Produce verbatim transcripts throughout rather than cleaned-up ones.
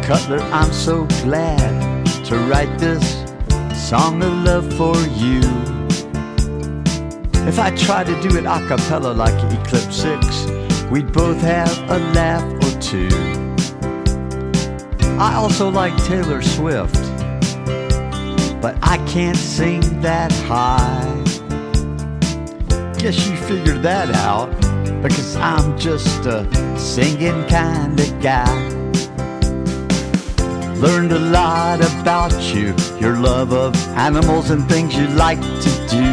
Cutler, I'm so glad to write this song of love for you. If I tried to do it a cappella like Eclipse six, we'd both have a laugh or two. I also like Taylor Swift, but I can't sing that high. Guess you figured that out, because I'm just a singing kind of guy. Learned a lot about you, your love of animals and things you like to do.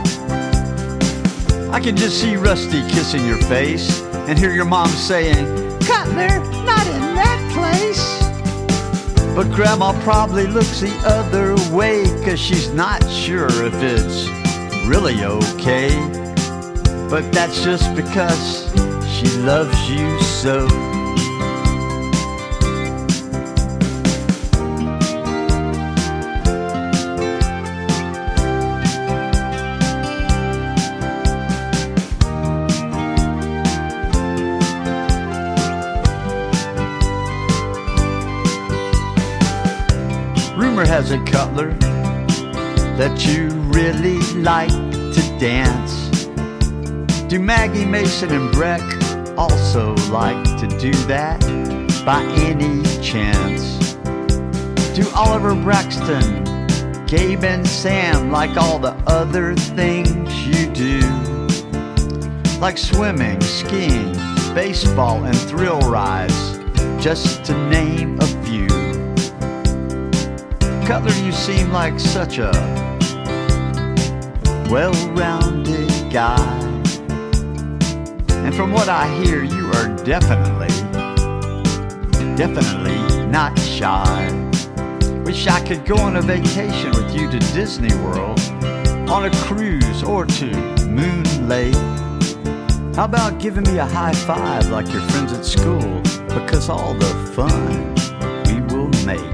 I can just see Rusty kissing your face and hear your mom saying, "Cutler, not in that place." But Grandma probably looks the other way, 'cause she's not sure if it's really okay. But that's just because she loves you so. Rumor has it, Cutler, that you really like to dance. Do Maggie, Mason, and Breck also like to do that by any chance? Do Oliver, Braxton, Gabe, and Sam like all the other things you do? Like swimming, skiing, baseball, and thrill rides, just to name a few. Cutler, you seem like such a well-rounded guy. And from what I hear, you are definitely, definitely not shy. Wish I could go on a vacation with you to Disney World, on a cruise, or to Moon Lake. How about giving me a high five like your friends at school, because all the fun we will make.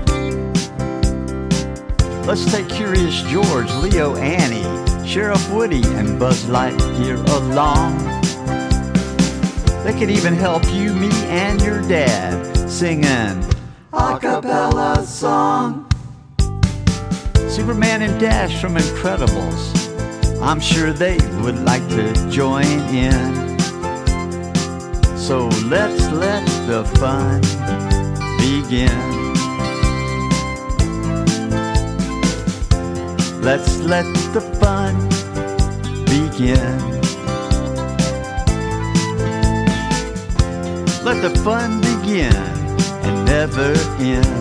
Let's take Curious George, Leo, Annie, Sheriff Woody, and Buzz Lightyear along. They could even help you, me, and your dad singing a cappella song. Superman and Dash from Incredibles, I'm sure they would like to join in. So let's let the fun begin. Let's let the fun begin. Let the fun begin and never end.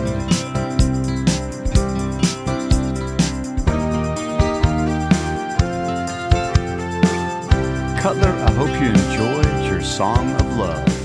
Cutler, I hope you enjoyed your song of love.